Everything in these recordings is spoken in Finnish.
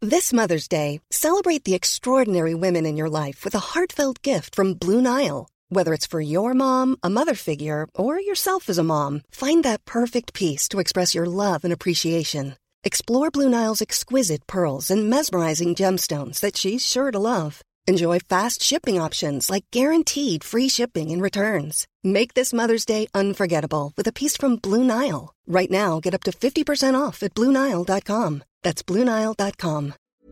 This Mother's Day, celebrate the extraordinary women in your life with a heartfelt gift from Blue Nile. Whether it's for your mom, a mother figure, or yourself as a mom, find that perfect piece to express your love and appreciation. Explore Blue Nile's exquisite pearls and mesmerizing gemstones that she's sure to love. Enjoy fast shipping options like guaranteed free shipping and returns. Make this Mother's Day unforgettable with a piece from Blue Nile. Right now, get up to 50% off at BlueNile.com. That's BlueNile.com.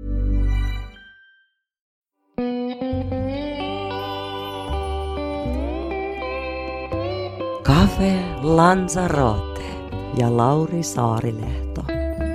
Cafe Lanzarote ja Lauri Saarilehto.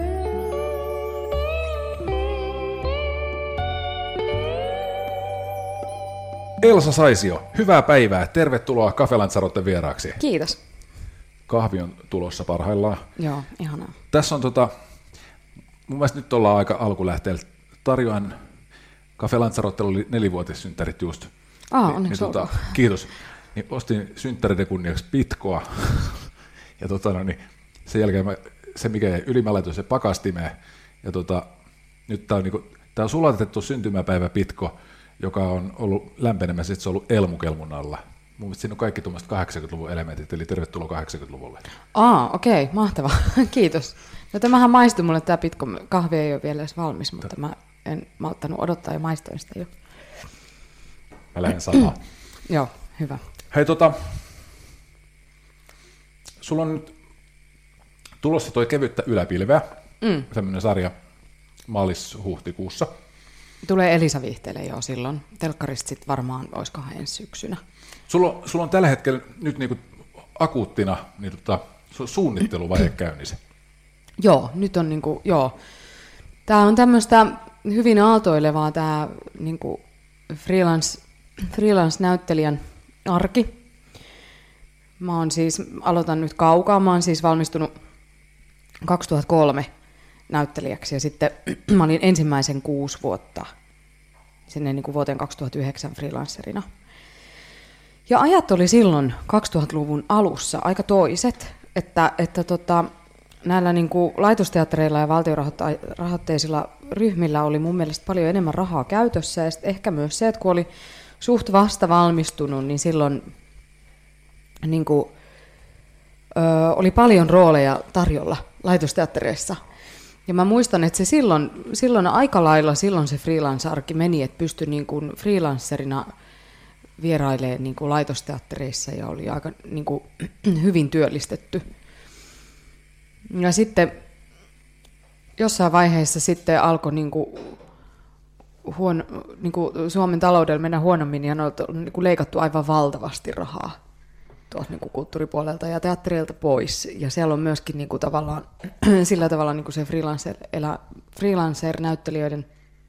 Elsa Saisio, hyvää päivää. Tervetuloa Cafe Lanzaroten vieraaksi. Kiitos. Kahvi on tulossa parhaillaan. Joo, ihanaa. Tässä on mun mielestä nyt ollaan aika alkulähteellä. Tarjoan Cafe Lanzarotella oli 4-vuotissynttärit just. Onneksi kiitos. Niin ostin synttäriden kunniaksi pitkoa. Ja sen jälkeen se mikä yli mä laitoin se pakastimeen. Ja nyt tää on sulatettu syntymäpäivä pitko, joka on ollut lämpenemässä, että se on ollut elmukelmun alla. Mun mielestä siinä on kaikki tuommoiset 80-luvun elementit, eli tervetuloa 80-luvulle. Okei, mahtavaa. Kiitos. No tämähän maistui mulle, tämä pitko kahvi ei ole vielä edes valmis, mutta mä en malttanut odottaa ja maistoin sitä jo. Mä lähden samaan. Joo, hyvä. Hei sulla on nyt tulossa toi Kevyttä yläpilveä, tämmöinen sarja maalis-huhtikuussa. Tulee Elisa Viihteelle jo silloin. Telkkarista sitten varmaan olisikohan ensi syksynä. Sulla on tällä hetkellä nyt niinku akuuttina niin suunnitteluvaihe käynnissä. Joo, nyt on Tämä on tämmöistä hyvin aaltoilevaa tämä niinku freelance-näyttelijän arki. Aloitan nyt kaukaa. Mä oon siis valmistunut 2003 näyttelijäksi ja sitten mä olin ensimmäisen 6 vuotta sinne niin kuin vuoteen 2009 freelancerina. Ja ajat oli silloin 2000-luvun alussa aika toiset, että näillä niin kuin laitosteattereilla ja valtiorahoitteisilla ryhmillä oli mun mielestä paljon enemmän rahaa käytössä ja ehkä myös se, että kun oli suht vasta valmistunut, niin silloin niin kuin, oli paljon rooleja tarjolla laitosteattereissa. Ja mä muistan, että se silloin aika lailla se freelance-arki meni, että pystyi niin kuin freelancerina vierailemaan niin kuin laitosteattereissa ja oli aika niin kuin hyvin työllistetty. Ja sitten jossain vaiheessa sitten alkoi niin kuin Suomen taloudella mennä huonommin ja on niin kuin leikattu aivan valtavasti rahaa tuolta niin kuin kulttuuripuolelta ja teattereilta pois. Ja siellä on myöskin niin kuin tavallaan, sillä tavalla niin kuin se freelancer-näyttelijöiden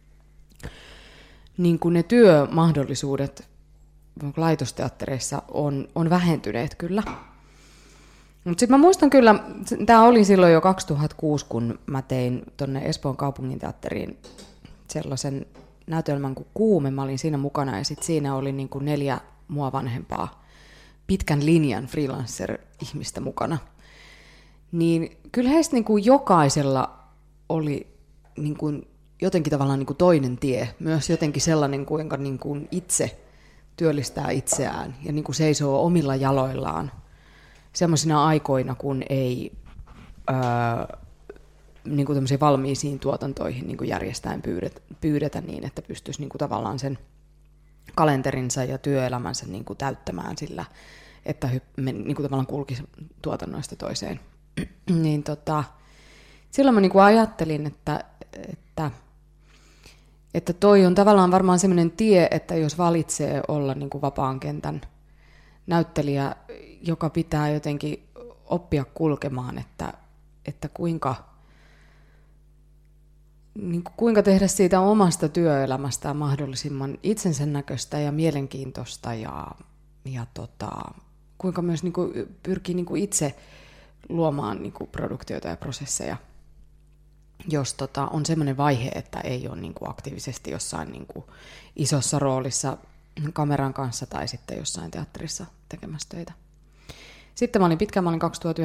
niin kuin ne työmahdollisuudet laitosteattereissa on vähentyneet kyllä. Mutta sitten mä muistan kyllä, tämä oli silloin jo 2006, kun mä tein tuonne Espoon kaupunginteatteriin sellaisen näytelmän kuin Kuume. Mä olin siinä mukana ja sitten siinä oli niin kuin 4 mua vanhempaa pitkän linjan freelancer-ihmistä mukana. Niin kyllä heistä niin kuin jokaisella oli niin kuin jotenkin tavallaan niin kuin toinen tie. Myös jotenkin sellainen, kuinka niin kuin itse työllistää itseään ja niin kuin seisoo omilla jaloillaan semmoisina aikoina, kun ei niin kuin tämmöisiin valmiisiin tuotantoihin niin kuin järjestäen pyydetä niin, että pystyisi niin kuin tavallaan sen kalenterinsa ja työelämänsä niin kuin täyttämään sillä, että niin kuin tavallaan kulkisi tuotannoista toiseen. Niin silloin mä niin kuin ajattelin, että toi on tavallaan varmaan semmoinen tie, että jos valitsee olla niin kuin vapaan kentän näyttelijä, joka pitää jotenkin oppia kulkemaan, että kuinka tehdä siitä omasta työelämästään mahdollisimman itsensä näköistä ja mielenkiintoista ja kuinka myös niin kuin pyrkii niin kuin itse luomaan niin kuin produktioita ja prosesseja, jos on semmoinen vaihe, että ei ole niin kuin aktiivisesti jossain niin kuin isossa roolissa kameran kanssa tai sitten jossain teatterissa tekemässä töitä. Sitten mä olin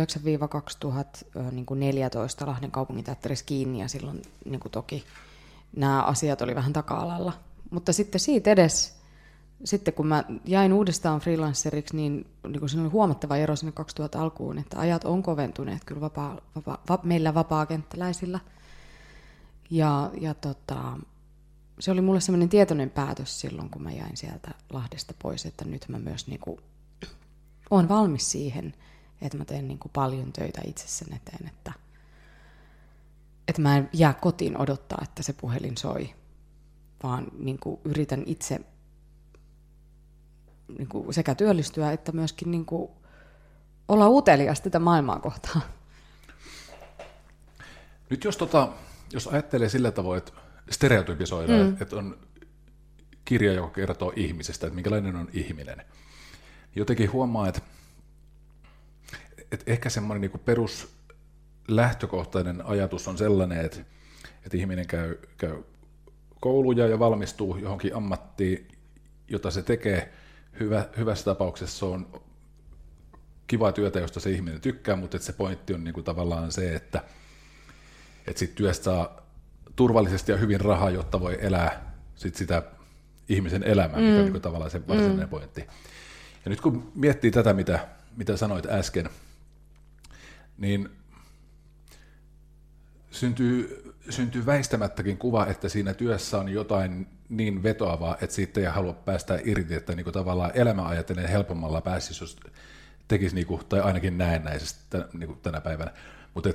2009-2014 Lahden kaupunginteatterissa kiinni ja silloin niin kuin toki nämä asiat oli vähän taka-alalla. Mutta sitten siitä edes, sitten kun mä jäin uudestaan freelanceriksi, niin se oli huomattava ero sinne 2000 alkuun, että ajat on koventuneet kyllä meillä vapaakenttäläisillä. Ja se oli mulle semmoinen tietoinen päätös silloin, kun mä jäin sieltä Lahdesta pois, että nyt mä myös olen valmis siihen, että mä teen paljon töitä itsessään eteen, että mä en jää kotiin odottaa, että se puhelin soi, vaan yritän itse sekä työllistyä että myöskin olla utelias tätä maailmaa kohtaan. Nyt jos ajattelee sillä tavoin, että stereotypisoida, että on kirja, joka kertoo ihmisestä, että minkälainen on ihminen, jotenkin huomaa, että ehkä semmoinen peruslähtökohtainen ajatus on sellainen, että ihminen käy kouluja ja valmistuu johonkin ammattiin, jota se tekee. Hyvässä tapauksessa on kivaa työtä, josta se ihminen tykkää, mutta se pointti on tavallaan se, että sit työstä saa turvallisesti ja hyvin rahaa, jotta voi elää sitä ihmisen elämää, mikä on tavallaan se varsinainen pointti. Ja nyt kun miettii tätä, mitä sanoit äsken, niin syntyy väistämättäkin kuva, että siinä työssä on jotain niin vetoavaa, että siitä ei halua päästä irti, että tavallaan elämä ajatellen helpommalla pääsisi, jos tekisi, tai ainakin näennäisesti tänä päivänä, mutta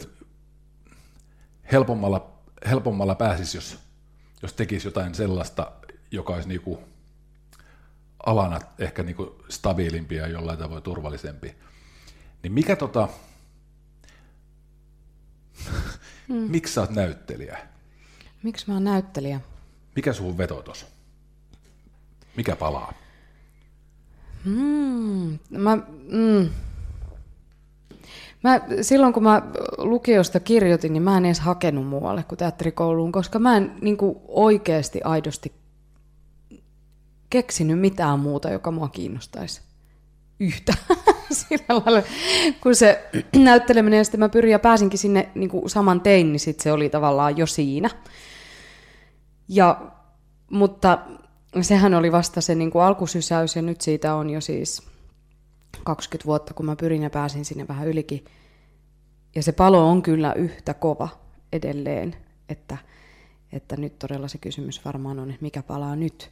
helpommalla pääsisi, jos tekisi jotain sellaista, joka olisi alana ehkä stabiilimpi ja jollain tavoin turvallisempi. Niin mikä miksi sä oot näyttelijä? Miksi mä oon näyttelijä? Mikä sun veto tossa? Mikä palaa? Silloin kun mä lukiosta kirjoitin, niin mä en edes hakenut muualle kuin teatterikouluun, koska mä en oikeasti aidosti keksinyt mitään muuta, joka mua kiinnostaisi yhtä. Sillä lailla, kun se näytteleminen, ja sitten mä pyrin ja pääsinkin sinne saman tein, niin sitten se oli tavallaan jo siinä. Mutta sehän oli vasta se alkusysäys, ja nyt siitä on jo siis 20 vuotta, kun mä pyrin ja pääsin sinne vähän ylikin. Ja se palo on kyllä yhtä kova edelleen, että nyt todella se kysymys varmaan on, että mikä palaa nyt.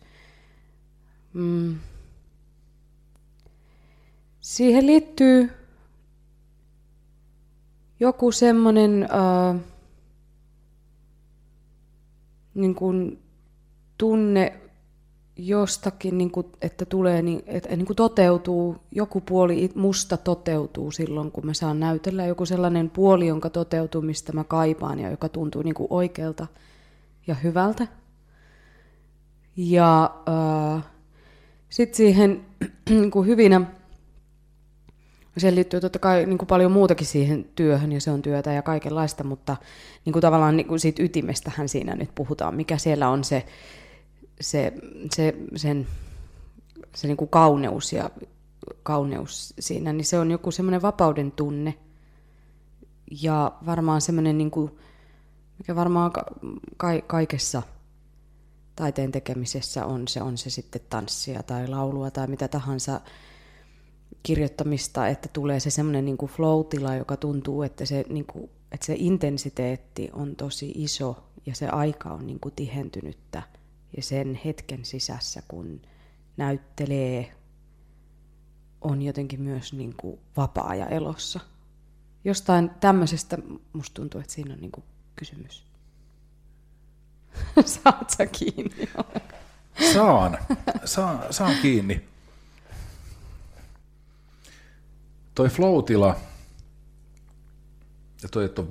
Siihen liittyy joku semmoinen tunne jostakin, että tulee, että toteutuu, joku puoli musta toteutuu silloin, kun mä saan näytellä. Joku sellainen puoli, jonka toteutumista mä kaipaan ja joka tuntuu oikealta ja hyvältä. Ja sitten siihen hyvinä, siihen liittyy totta kai paljon muutakin siihen työhön, ja se on työtä ja kaikenlaista, mutta tavallaan siitä ytimestähän siinä nyt puhutaan, mikä siellä on se kauneus siinä, niin se on joku semmoinen vapauden tunne. Ja varmaan semmoinen, mikä varmaan kaikessa taiteen tekemisessä on se sitten tanssia tai laulua tai mitä tahansa kirjoittamista, että tulee se semmoinen flow-tila, joka tuntuu, että se intensiteetti on tosi iso ja se aika on tihentynyttä. Ja sen hetken sisässä, kun näyttelee, on jotenkin myös vapaa ja elossa. Jostain tämmöisestä musta tuntuu, että siinä on kysymys. Saat sä kiinni? Saan kiinni. Toi flow-tila ja toi, että on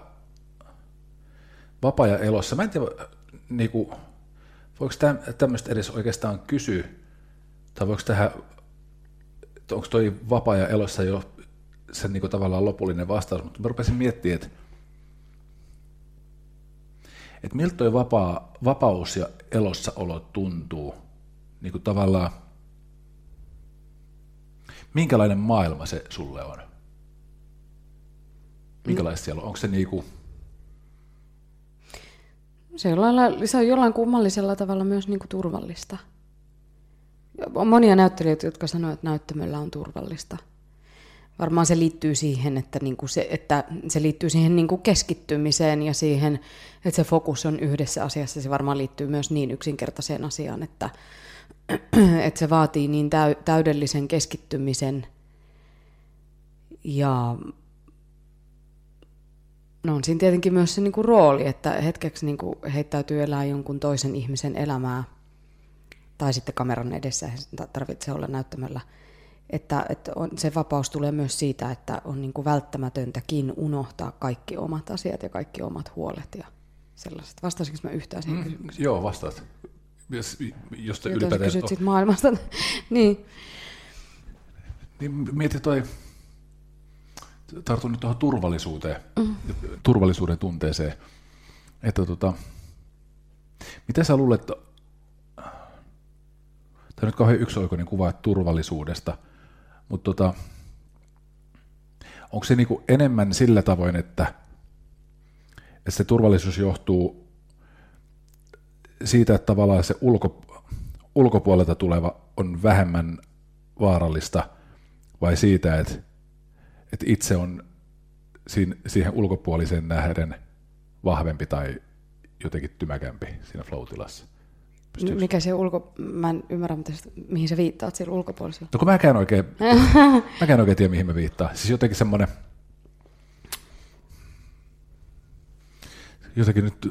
vapaa ja elossa. Mä en tiedä, voiko tämmöistä edes oikeastaan kysyä, tai voiko onko toi vapaa ja elossa jo sen tavallaan lopullinen vastaus, mutta mä rupesin miettimään, että miltä toi vapaus ja elossaolo tuntuu, tavallaan, minkälainen maailma se sulle on? Minkälaista siellä on? Onko se Se on jollain kummallisella tavalla myös niin kuin turvallista. On monia näyttelijöitä, jotka sanoo, että näyttämöllä on turvallista. Varmaan se liittyy siihen, että se liittyy siihen niin kuin keskittymiseen ja siihen, että se fokus on yhdessä asiassa. Se varmaan liittyy myös niin yksinkertaiseen asiaan, että se vaatii niin täydellisen keskittymisen ja no on siinä tietenkin myös se niin kuin rooli, että hetkeksi niin kuin heittäytyy elää jonkun toisen ihmisen elämää tai sitten kameran edessä, ei tarvitse olla näyttämällä. Että se vapaus tulee myös siitä, että on niin kuin välttämätöntäkin unohtaa kaikki omat asiat ja kaikki omat huolet ja sellaiset. Vastasinko mä yhtään siihen kysymykseen? Joo, vastaat. Jos te ylipäätään... Kysyt siitä maailmasta. Niin. Mieti tartun nyt tuohon turvallisuuteen, turvallisuuden tunteeseen. Että miten sä luulet, tämä on nyt kauhean yksioikoinen kuva turvallisuudesta, mutta onko se niinku enemmän sillä tavoin, että se turvallisuus johtuu siitä, että tavallaan se ulkopuolelta tuleva on vähemmän vaarallista, vai siitä, että itse on siihen ulkopuoliseen nähden vahvempi tai jotenkin tymäkämpi siinä flow-tilassa? Mikä se mä en ymmärrä, mihin sä viittaat sillä ulkopuolisella. No kun mäkään oikein tiedä, mihin mä viittaan. Siis jotenkin semmoinen, jotenkin nyt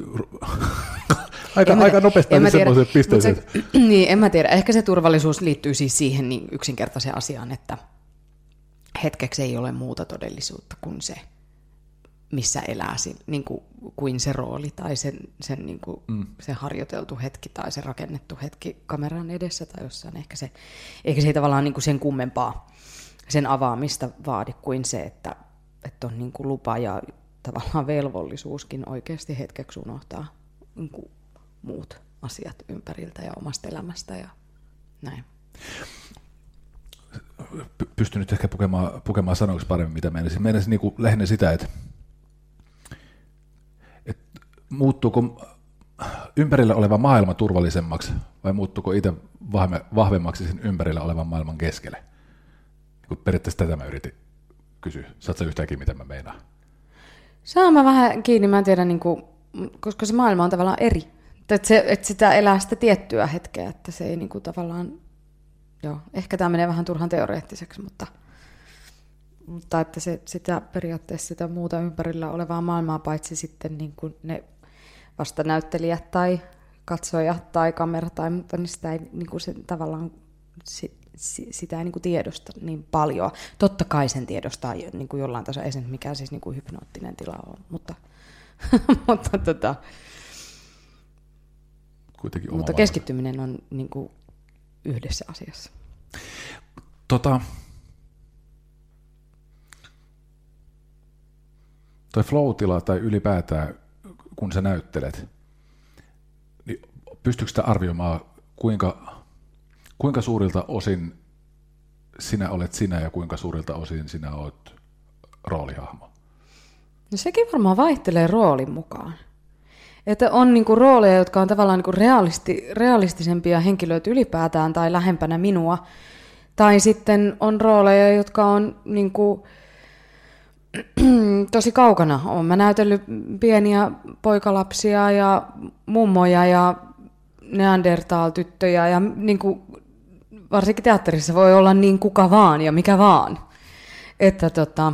aika nopeasti semmoiseen pisteeseen. Niin, en mä tiedä. Ehkä se turvallisuus liittyy siis siihen niin yksinkertaiseen asiaan, että hetkeksi ei ole muuta todellisuutta kuin se, missä elää niin kuin se rooli tai sen niin kuin, se harjoiteltu hetki tai se rakennettu hetki kameran edessä tai jossain. Eikä se tavallaan niin kuin sen kummempaa sen avaamista vaadi kuin se, että on niin kuin lupa ja tavallaan velvollisuuskin oikeasti hetkeksi unohtaa niin kuin muut asiat ympäriltä ja omasta elämästä ja näin. Pystyn nyt ehkä pukemaan sanoiksi paremmin, mitä meinasin. Meinasin niin lähinnä sitä, että muuttuuko ympärillä oleva maailma turvallisemmaksi vai muuttuuko itse vahvemmaksi sen ympärillä olevan maailman keskelle? Periaatteessa tätä mä yritin kysyä. Saatko yhtäänkin, mitä mä meinaan? Saan mä vähän kiinni, mä en tiedä, niin kuin, koska se maailma on tavallaan eri. Että sitä elää sitä tiettyä hetkeä, että se ei niin kuin tavallaan, joo, ehkä tämä menee vähän turhan teoreettiseksi, mutta että sitä periaatteessa sitä muuta ympärillä olevaa maailmaa, paitsi sitten niin kuin ne vastanäyttelijät tai katsojat tai kamera tai muuta, niin sitä ei niin kuin se, tavallaan sitä ei niin kuin tiedosta niin paljon. Totta kai sen tiedostaa niin kuin jollain tasolla, ei se mikään siis niin kuin hypnoottinen tila on, mutta mutta keskittyminen on niin kuin yhdessä asiassa. Toi flow-tila tai ylipäätään, kun sä näyttelet, niin pystyykö sitä arvioimaan, kuinka suurilta osin sinä olet sinä ja kuinka suurilta osin sinä olet roolihahmo? No sekin varmaan vaihtelee roolin mukaan. Että on niinku rooleja, jotka on tavallaan niinku realistisempia henkilöitä ylipäätään tai lähempänä minua. Tai sitten on rooleja, jotka on niinku tosi kaukana. Olen mä näytellyt pieniä poikalapsia ja mummoja ja Neandertal-tyttöjä ja niinku, varsinkin teatterissa voi olla niin kuka vaan ja mikä vaan. Että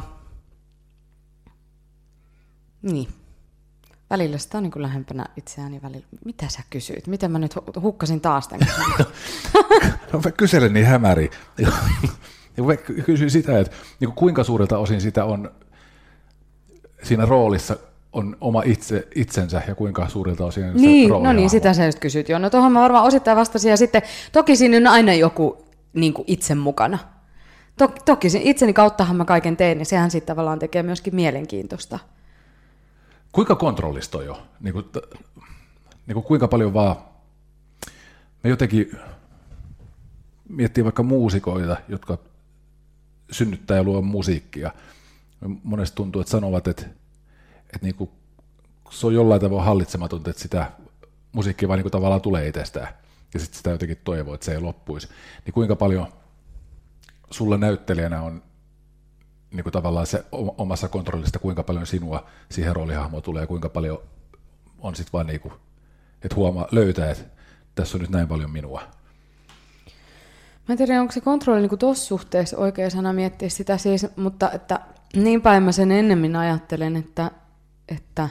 niin. Välillä sitä on niin kuin lähempänä itseäni välillä. Mitä sä kysyit? Miten mä nyt hukkasin taas tämän kysymyksen? No mä kyselen niin hämäriä. Kysyin sitä, että niin kuin kuinka suurelta osin sitä on siinä roolissa on oma itsensä ja kuinka suurilta osin se roolihahmo. No niin, sitä sä just kysyt jo. No tuohon mä varmaan osittain vastasin ja sitten toki siinä on aina joku niin kuin itse mukana. Toki itseni kauttahan mä kaiken teen ja sehän sitten tavallaan tekee myöskin mielenkiintoista. Kuinka kontrollista on jo? Niin kuin kuinka paljon vaan, me jotenkin miettii vaikka muusikoita, jotka synnyttää ja luo musiikkia. Monesti tuntuu, että sanovat, että niin kuin se on jollain tavalla hallitsematonta, että sitä musiikkia vaan niin kuin tavallaan tulee itsestään, ja sitten sitä jotenkin toivoo, että se ei loppuisi. Niin kuinka paljon sulla näyttelijänä on niin kuin tavallaan se omassa kontrollista, kuinka paljon sinua siihen roolihahmoon tulee, ja kuinka paljon on sitten vaan niin kuin, että löytää, että tässä on nyt näin paljon minua. Mä en tiedä, onko se kontrolli niin tuossa suhteessa oikea sana miettiä sitä siis, mutta että niin päin mä sen ennemmin ajattelen, että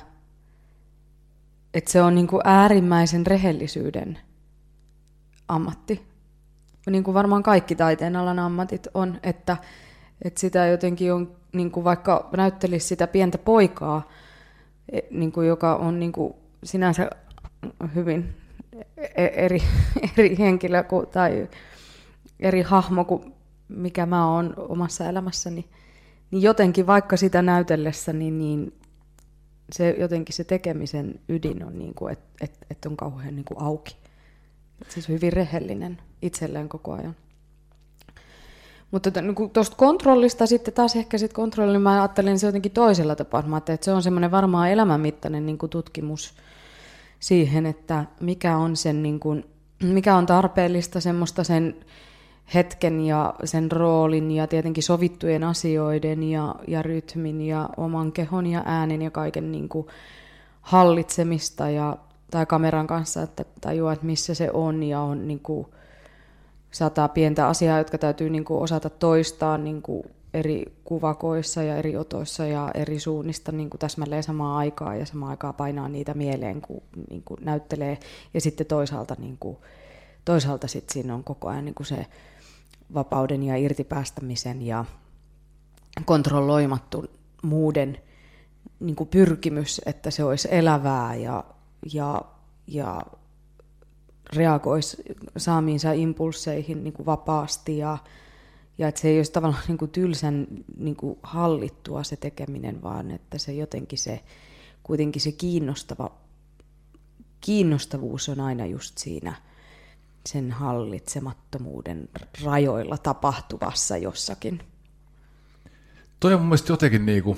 se on niin kuin äärimmäisen rehellisyyden ammatti. Niin kuin varmaan kaikki taiteen alan ammatit on, että sitä jotenkin on, niin kuin vaikka näyttelisi sitä pientä poikaa, niin kuin joka on niin kuin sinänsä hyvin eri henkilö tai eri hahmo kuin mikä mä oon omassa elämässäni, niin jotenkin vaikka sitä näytellessäni, niin se jotenkin se tekemisen ydin on, niin kuin, että on kauhean niin kuin auki. Siis hyvin rehellinen itselleen koko ajan. Mutta niin tuosta kontrollista sitten taas ehkä sit kontrolli, mä ajattelen se jotenkin toisella tapaa. Mä ajattelen, että se on semmoinen varmaan elämänmittainen niin kuin tutkimus siihen, että mikä on, sen, niin kuin, mikä on tarpeellista semmoista sen hetken ja sen roolin ja tietenkin sovittujen asioiden ja rytmin ja oman kehon ja äänen ja kaiken niin kuin hallitsemista tai kameran kanssa, että tajuaa, että missä se on ja on niin kuin 100 pientä asiaa, jotka täytyy niin kuin osata toistaa niin kuin eri kuvakoissa ja eri otoissa ja eri suunnista niin kuin täsmälleen samaan aikaan ja samaan aikaan painaa niitä mieleen, kun niin kuin näyttelee. Ja sitten toisaalta sit siinä on koko ajan niin kuin se vapauden ja irtipäästämisen ja kontrolloimattomuuden niin kuin pyrkimys, että se olisi elävää ja reagoisi saamiinsa impulseihin niin kuin vapaasti ja että se ei olisi tavallaan niin kuin tylsän niin kuin hallittua se tekeminen, vaan että se jotenkin kuitenkin se kiinnostavuus on aina just siinä sen hallitsemattomuuden rajoilla tapahtuvassa jossakin. Toi on mun mielestä jotenkin niinku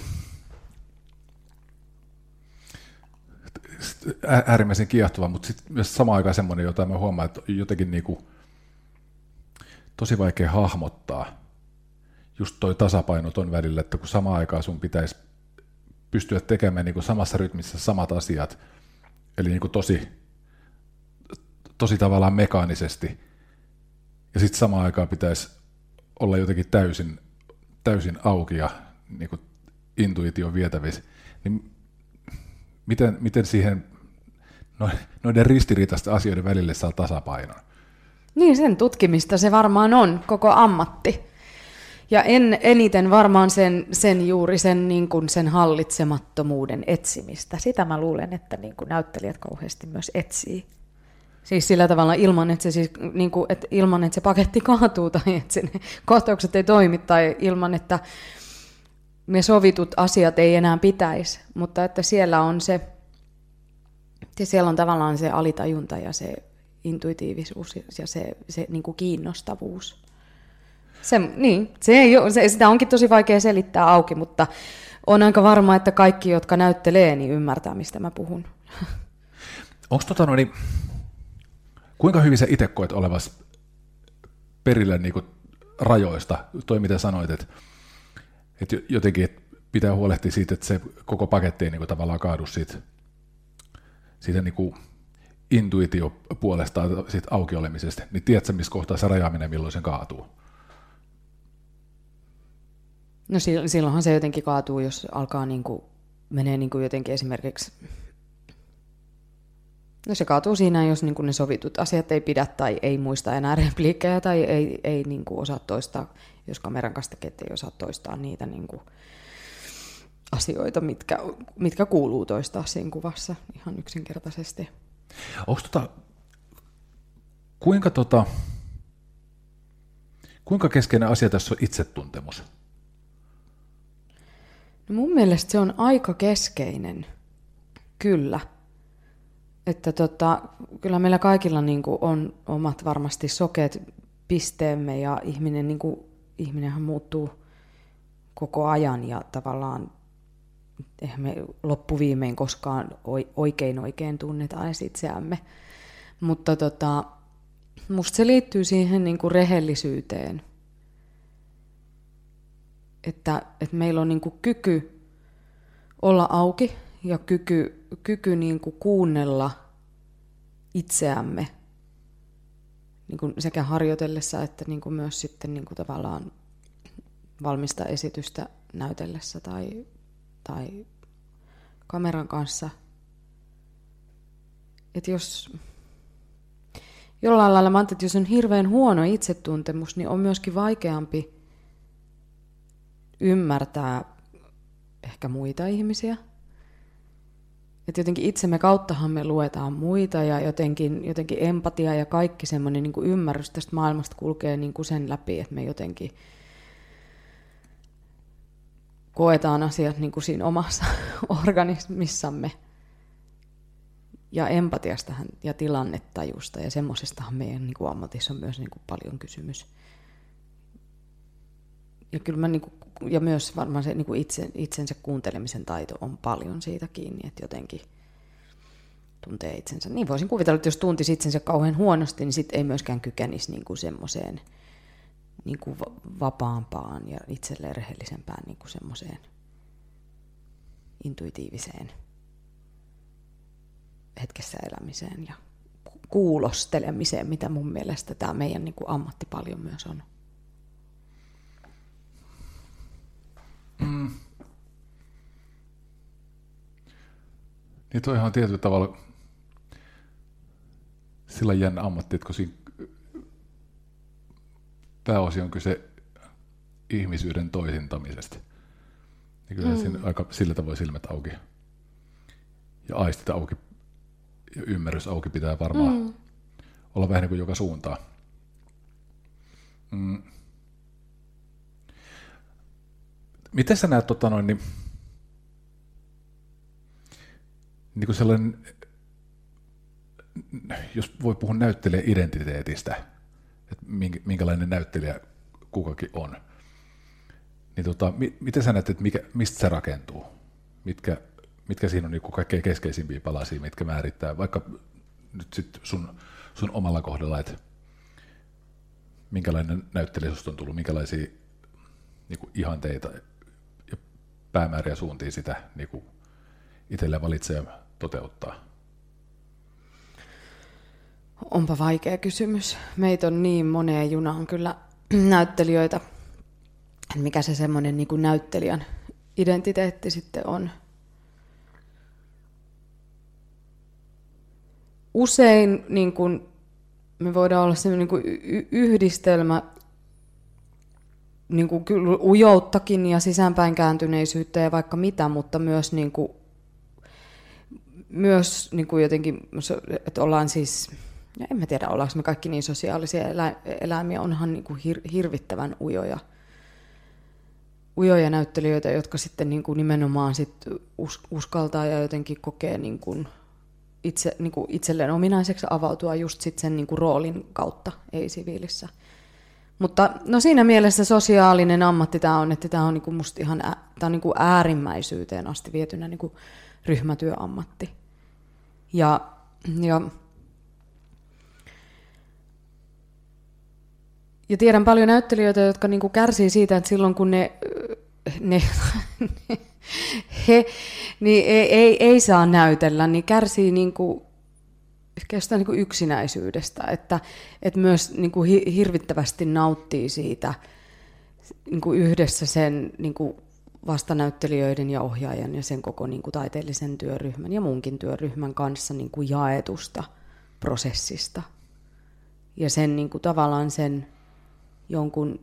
äärimmäisen kiehtova, mutta sitten myös samaan aikaan semmoinen, jota mä huomaan, että jotenkin niinku tosi vaikea hahmottaa just toi tasapaino ton välillä, että kun samaan aikaan sun pitäisi pystyä tekemään niinku samassa rytmissä samat asiat, eli niinku tosi tavallaan mekaanisesti, ja sitten samaan aikaan pitäisi olla jotenkin täysin auki ja niinku intuition vietävissä, niin miten siihen noiden ristiriitaisten asioiden välille saa tasapainon? Niin, sen tutkimista se varmaan on, koko ammatti. Ja eniten varmaan niin kuin sen hallitsemattomuuden etsimistä. Sitä mä luulen, että niin kuin näyttelijät kauheasti myös etsii. Siis sillä tavalla ilman, että se paketti kaatuu tai että ne kohtaukset ei toimi tai ilman, että ne sovitut asiat ei enää pitäisi. Mutta että siellä on tavallaan se alitajunta ja se intuitiivisuus ja se niin kuin kiinnostavuus. Sitä onkin tosi vaikea selittää auki, mutta on aika varma, että kaikki, jotka näyttelee, niin ymmärtää, mistä mä puhun. Onko kuinka hyvin sä itse koet olevas perillä niin kuin rajoista? Toi mitä sanoit, että jotenkin pitää huolehtia siitä, että se koko paketti ei niin kuin tavallaan kaadu siitä niin kuin intuitiopuolesta siitä auki olemisesta, niin tiedätkö, missä kohtaa se rajaaminen, milloin se kaatuu? No silloinhan se jotenkin kaatuu, jos alkaa menee jotenkin esimerkiksi, no se kaatuu siinä, jos ne sovitut asiat ei pidä tai ei muista enää repliikkejä tai ei osaa toistaa, jos kameran kanssa tekee, ei osaa toistaa niitä asioita, mitkä kuuluu toistaa siinä kuvassa ihan yksinkertaisesti. Onko kuinka keskeinen asia tässä on itsetuntemus? No mun mielestä se on aika keskeinen, kyllä. Että kyllä meillä kaikilla on omat varmasti sokeat pisteemme ja ihminenhän muuttuu koko ajan ja tavallaan eihän me loppuviimein koskaan oikein tunneta edes itseämme. Mutta musta se liittyy siihen niin kuin rehellisyyteen, että meillä on niin kuin kyky olla auki ja kyky niin kuin kuunnella itseämme niin kuin sekä harjoitellessa että niin kuin myös sitten niin kuin tavallaan valmista esitystä näytellessä tai kameran kanssa. Että jos jollain lailla mä ajattelin, että jos on hirveän huono itsetuntemus, niin on myöskin vaikeampi ymmärtää ehkä muita ihmisiä. Että jotenkin itsemme kauttahan me luetaan muita ja jotenkin empatia ja kaikki semmoinen niin kuin ymmärrys tästä maailmasta kulkee niin kuin sen läpi, että me jotenkin koetaan asiat niin kuin siinä omassa organismissamme. Ja empatiastahan ja tilannetajusta ja semmoisestahan meidän niin kuin ammatissa on myös niin kuin paljon kysymys. Ja kyllä mä, niin kuin, ja myös varmaan se niin kuin itsensä kuuntelemisen taito on paljon siitä kiinni, että jotenkin tuntee itsensä. Niin voisin kuvitella, että jos tuntisi itsensä kauhean huonosti, niin sitten ei myöskään kykenisi niin kuin semmoiseen niin kuin vapaampaan ja itselleen rehellisempään niin kuin semmoiseen intuitiiviseen hetkessä elämiseen ja kuulostelemiseen, mitä mun mielestä tämä meidän niin kuin ammatti paljon myös on. Niin toihan on tietyllä tavalla sillä jännä ammatti, että kun siinä pääosin on kyse ihmisyyden toisintamisesta, niin kyllä siinä aika sillä tavoin silmät auki ja aistit auki ja ymmärrys auki pitää varmaan olla vähän niin kuin joka suuntaan. Miten sä näet niin kuin sellainen, jos voi puhua näyttelijän identiteetistä, että minkälainen näyttelijä kukakin on, niin miten sä näet, että mistä se rakentuu? Mitkä siinä on niin kuin kaikkein keskeisimpiä palasia, mitkä määrittää, vaikka nyt sit sun omalla kohdalla, että minkälainen näyttelijä susta on tullut, minkälaisia niin kuin ihanteita ja päämääriä suuntiin sitä niin kuin itselleen valitsee ja toteuttaa? Onpa vaikea kysymys. Meitä on niin moneen junaan kyllä näyttelijöitä. Mikä se semmoinen niin kuin näyttelijän identiteetti sitten on? Usein niin kuin, me voidaan olla semmoinen niin kuin yhdistelmä niin kuin kyllä ujouttakin ja sisäänpäin kääntyneisyyttä ja vaikka mitä, mutta myös niin kuin jotenkin, että ollaan siis, en mä tiedä, ollaanko me kaikki niin sosiaalisia eläimiä, onhan niin kuin hirvittävän ujoja näyttelijöitä, jotka sitten niin kuin nimenomaan sit uskaltaa ja jotenkin kokee niin kuin itselleen ominaiseksi avautua just sit sen niin kuin roolin kautta, ei siviilissä. Mutta no siinä mielessä sosiaalinen ammatti tämä on, että tämä on niinku musta ihan tämä on niinku äärimmäisyyteen asti vietynä niinku ryhmätyöammatti. Ja tiedän paljon näyttelijöitä, jotka niinku kärsii siitä, että silloin kun he niin ei saa näytellä, niin kärsii niinku ehkä jostain niinku yksinäisyydestä, että myös niinku hirvittävästi nauttii siitä niinku yhdessä sen niinku vastanäyttelijöiden ja ohjaajan ja sen koko niinku taiteellisen työryhmän ja muunkin työryhmän kanssa niinku jaetusta prosessista. Ja sen niinku tavallaan sen jonkun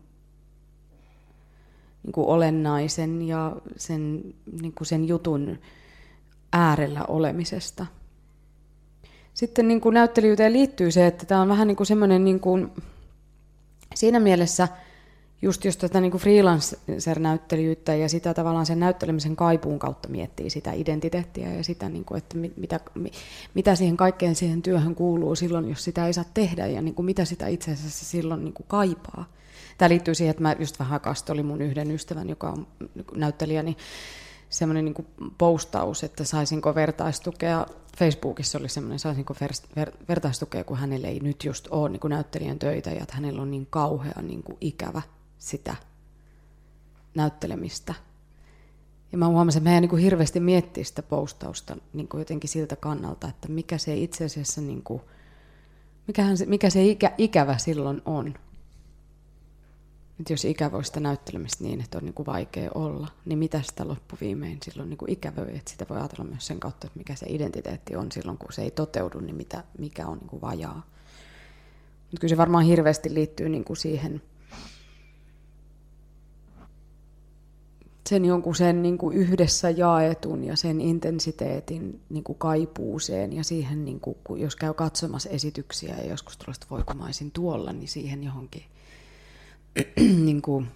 niinku olennaisen ja sen jutun äärellä olemisesta. Sitten niin kuin näyttelijyyteen liittyy se, että tämä on vähän niin kuin semmoinen niin kuin, siinä mielessä, just jos tätä niin kuin freelancer-näyttelijyyttä ja sitä tavallaan sen näyttelemisen kaipuun kautta miettii sitä identiteettiä ja sitä, niin kuin, että mitä siihen kaikkeen siihen työhön kuuluu silloin, jos sitä ei saa tehdä ja niin kuin mitä sitä itse asiassa silloin niin kuin kaipaa. Tämä liittyy siihen, että mä just vähän aikaa oli mun yhden ystävän, joka on näyttelijä, niin semmoinen niin kuin postaus, että saisinko vertaistukea. Facebookissa oli semmoinen, saisinko vertaistukea, kun hänelle ei nyt just ole niin kuin näyttelijän töitä ja että hänellä on niin kauhea niin kuin ikävä sitä näyttelemistä. Ja mä huomasin, että mä niin kuin hirveästi miettiä sitä postausta niin kuin jotenkin siltä kannalta, että mikä se itse asiassa, niin kuin, mikä se ikävä silloin on. Että jos ikävöi sitä näyttelemistä niin, että on niin kuin vaikea olla, niin mitä sitä loppuviimein silloin niin kuin ikävöi? Että sitä voi ajatella myös sen kautta, että mikä se identiteetti on silloin, kun se ei toteudu, niin mikä on niin kuin vajaa. Mutta kyllä se varmaan hirveästi liittyy niin kuin siihen sen jonkun sen niin kuin yhdessä jaetun ja sen intensiteetin niin kuin kaipuuseen ja siihen, niin kuin, jos käy katsomassa esityksiä ja joskus tuollaista voi kun mä olisin tuolla, niin siihen johonkin niin kuin,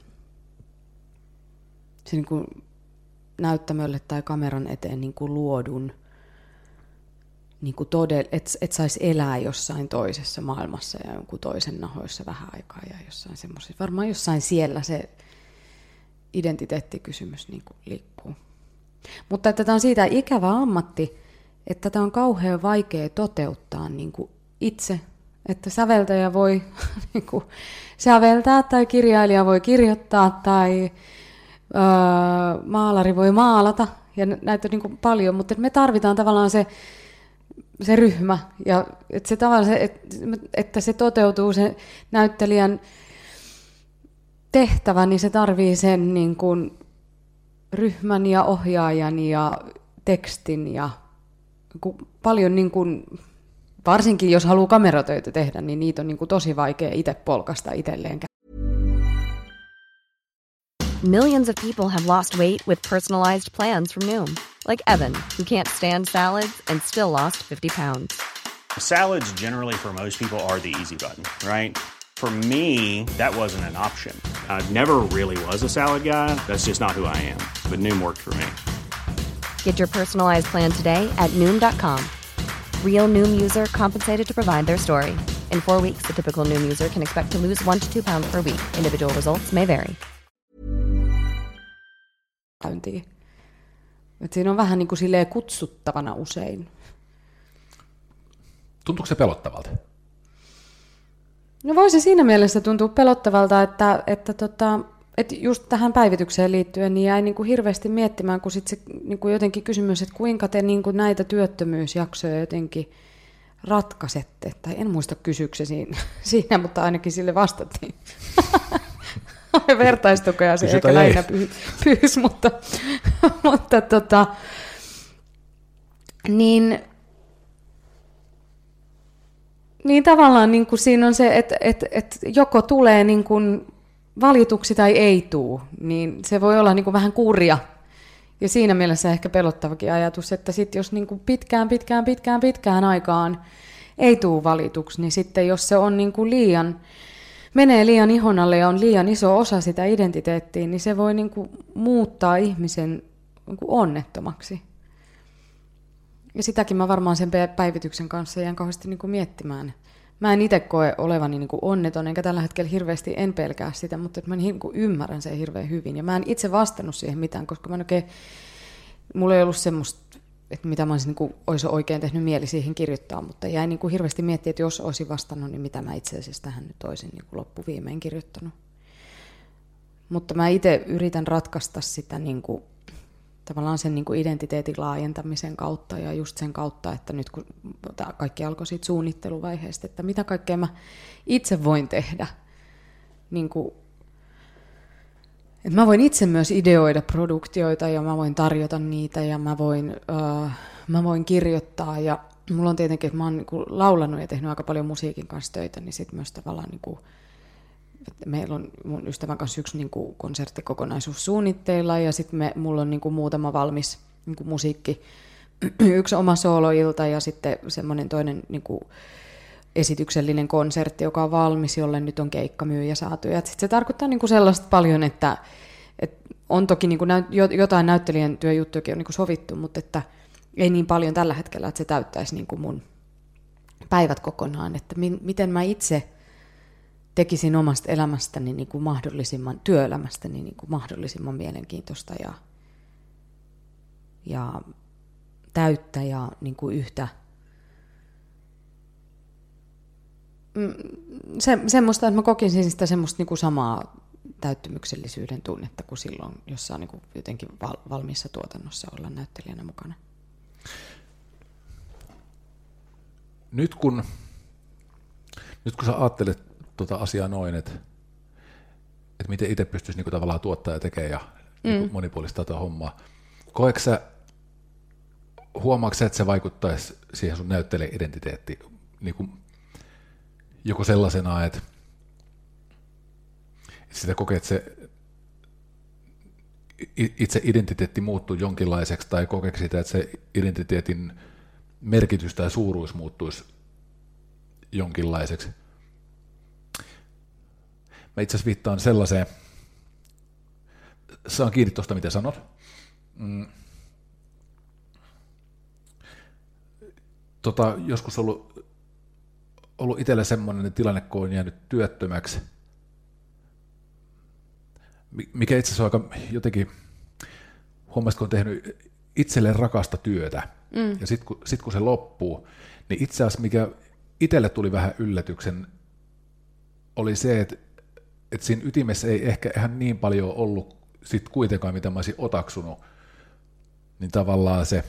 se niin kuin näyttämölle tai kameran eteen niin kuin luodun, niin kuin että saisi elää jossain toisessa maailmassa ja jonkun toisen nahoissa vähän aikaa ja jossain semmoisessa, varmaan jossain siellä se identiteettikysymys niin kuin liikkuu. Mutta että tämä on siitä ikävä ammatti, että tämä on kauhean vaikea toteuttaa niin kuin itse, että säveltäjä voi niin kuin säveltää tai kirjailija voi kirjoittaa tai maalari voi maalata ja näitä on niin kuin paljon, mutta me tarvitaan tavallaan se ryhmä ja että se tavallaan että se toteutuu se näyttelijän tehtävä, niin se tarvii sen niin kuin ryhmän ja ohjaajan ja tekstin ja paljon niin kuin, varsinkin jos haluaa kameratöitä tehdä, niin niitä on niin kuin tosi vaikea itse polkasta itselleen. Millions of people have lost weight with personalized plans from Noom. Like Evan, who can't stand salads and still lost 50 pounds. Salads generally for most people are the easy button, right? For me, that wasn't an option. I never really was a salad guy. That's just not who I am. But Noom worked for me. Get your personalized plan today at Noom.com. Real Noom user compensated to provide their story. In 4 weeks, the typical Noom user can expect to lose 1 to 2 pounds per week. Individual results may vary. Et siinä on vähän niin kuin silleen kutsuttavana usein. Tuntuuko se pelottavalta? No voi se siinä mielessä tuntua pelottavalta, että just tähän päivitykseen liittyen niin jäi niin kuin hirveästi miettimään, kun sit se niin kuin jotenkin kysymys, että kuinka te niin kuin näitä työttömyysjaksoja jotenkin ratkaisette. Tai en muista kysyykö siinä, mutta ainakin sille vastattiin. Vertaistukea se ehkä lähinnä pyysi, mutta niin tavallaan niin kuin siinä on se, että joko tulee niin kuin valituksi tai ei tule, niin se voi olla niin kuin vähän kurja. Ja siinä mielessä ehkä pelottavakin ajatus, että sitten jos niin kuin pitkään aikaan ei tule valituksi, niin sitten jos se on niin kuin menee liian ihon alle ja on liian iso osa sitä identiteettiä, niin se voi niin kuin muuttaa ihmisen niin kuin onnettomaksi. Ja sitäkin mä varmaan sen päivityksen kanssa jään kauheasti niin kuin miettimään. Mä en itse koe olevani niin kuin onneton, enkä tällä hetkellä hirveästi en pelkää sitä, mutta mä niin kuin ymmärrän sen hirveän hyvin. Ja mä en itse vastannut siihen mitään, koska mulla ei ollut semmoista, että mitä mä olisin, niin kuin, olisi oikein tehnyt mieli siihen kirjoittaa, mutta jäi niin kuin hirveästi miettiä, että jos olisin vastannut, niin mitä mä itse asiassa tähän nyt olisin niin kuin loppuviimein kirjoittanut. Mutta mä itse yritän ratkaista sitä niin kuin, tavallaan sen niin kuin identiteetin laajentamisen kautta ja just sen kautta, että nyt kun kaikki alkoi siitä suunnitteluvaiheesta, että mitä kaikkea mä itse voin tehdä. Niin kuin, että mä voin itse myös ideoida produktioita ja mä voin tarjota niitä ja mä voin kirjoittaa ja mulla on tietenkin, että mä oon niin kuin laulanut ja tehnyt aika paljon musiikin kanssa töitä, niin sit myös tavallaan niin kuin, meillä on mun ystävän kanssa yksi niin kuin konserttikokonaisuus suunnitteilla ja sitten mulla on niin kuin muutama valmis niin kuin musiikki, yksi oma sooloilta ja sitten semmoinen toinen niin kuin esityksellinen konsertti, joka on valmis, jolle nyt on keikkamyyjä saatu. Ja sit se tarkoittaa niin kuin sellaista paljon, että on toki niin kuin jotain näyttelijän työjuttujakin on niin kuin sovittu, mutta että ei niin paljon tällä hetkellä, että se täyttäisi niin kuin mun päivät kokonaan, että miten mä itse tekisin omasta elämästäni niin kuin työelämästäni niin kuin mahdollisimman mielenkiintoista ja täyttä ja niin kuin yhtä semmoista, että mä kokisin sitä semmoista niin kuin samaa täyttymyksellisyyden tunnetta kuin silloin, jos saa niin kuin jotenkin valmiissa tuotannossa olla näyttelijänä mukana. Nyt kun sä ajattelet tuota asiaa noin, että miten itse pystyisi niinku tavallaan tuottaa ja tekemään ja niinku monipuolistaa tätä hommaa, huomaatko sä, että se vaikuttaisi siihen sun näyttelijän identiteettiin niinku joko sellaisena, että sitä kokee, että se itse identiteetti muuttuu jonkinlaiseksi, tai kokeeko sitä, että se identiteetin merkitys tai suuruus muuttuisi jonkinlaiseksi. Mä itse asiassa viittaan sellaiseen, saan kiinni tuosta, mitä sanot. Joskus ollut itsellä semmoinen tilanne, kun on jäänyt työttömäksi, mikä itse asiassa on aika jotenkin, huomasin, kun on tehnyt itselleen rakasta työtä, ja sitten kun se loppuu, niin itse asiassa mikä itselle tuli vähän yllätyksen, oli se, että siinä ytimessä ei ehkä ihan niin paljon ollut sit kuitenkaan, mitä mä olisin otaksunut, niin tavallaan se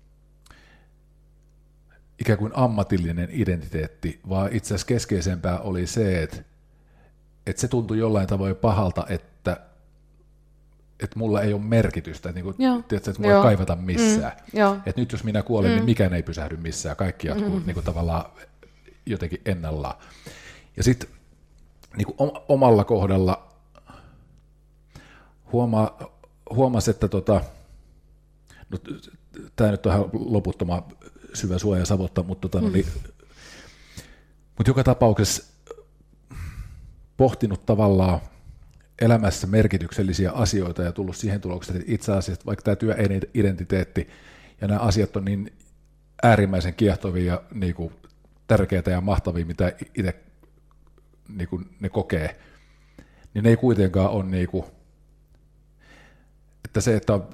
ikään kuin ammatillinen identiteetti, vaan itse asiassa keskeisempää oli se, että se tuntui jollain tavoin pahalta, että mulla ei ole merkitystä, että, tiedätkö, että mulla ei kaivata missään. Että nyt jos minä kuolen, niin mikään ei pysähdy missään, kaikki jatkuu niin kuin tavallaan jotenkin ennallaan. Ja sitten niin kuin omalla kohdalla huomasi, että no, tämä nyt on ihan loputtoman syvä suoja savotta, mutta joka tapauksessa pohtinut tavallaan elämässä merkityksellisiä asioita ja tullut siihen tulokseen, että itse asiassa vaikka tämä työidentiteetti ja nämä asiat on niin äärimmäisen kiehtovia ja niin kuin tärkeitä ja mahtavia, mitä itse niin kuin ne kokee, niin ne ei kuitenkaan ole niin kuin, että se, että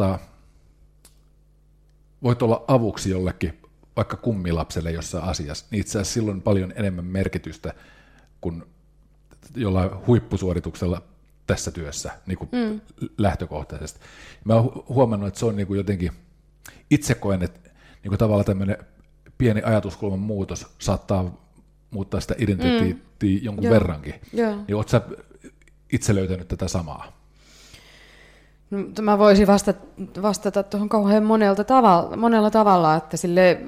voit olla avuksi jollekin vaikka kummilapselle jossain asiassa, niin itse asiassa silloin on paljon enemmän merkitystä kuin jollain huippusuorituksella tässä työssä niin kuin lähtökohtaisesti. Mä oon huomannut, että se on niin kuin jotenkin, itse koen, että niin kuin tavallaan tämmöinen pieni ajatuskulman muutos saattaa muuttaa sitä identiteettiä jonkun verrankin. Niin ootko sä itse löytänyt tätä samaa? No, mä voisin vastata tuohon kauhean monella tavalla, että sille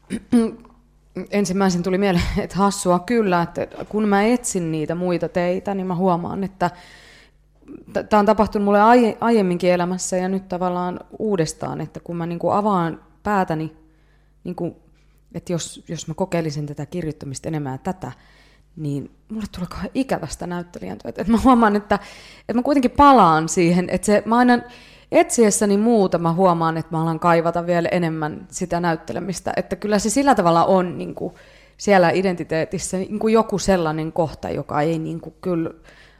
ensimmäisen tuli mieleen, että hassua kyllä, että kun mä etsin niitä muita teitä, niin mä huomaan, että tämä on tapahtunut mulle aiemminkin elämässä ja nyt tavallaan uudestaan, että kun mä niin kuin avaan päätäni, niin kuin, että jos mä kokeilisin tätä kirjoittamista enemmän tätä, niin mulle tulee kauhean ikävästä näyttelijän työtä. Että mä huomaan, että mä kuitenkin palaan siihen, että mä aina etsiessäni muuta mä huomaan, että mä alan kaivata vielä enemmän sitä näyttelemistä, että kyllä se sillä tavalla on niin kuin siellä identiteetissä niin kuin joku sellainen kohta, joka ei niin kuin kyllä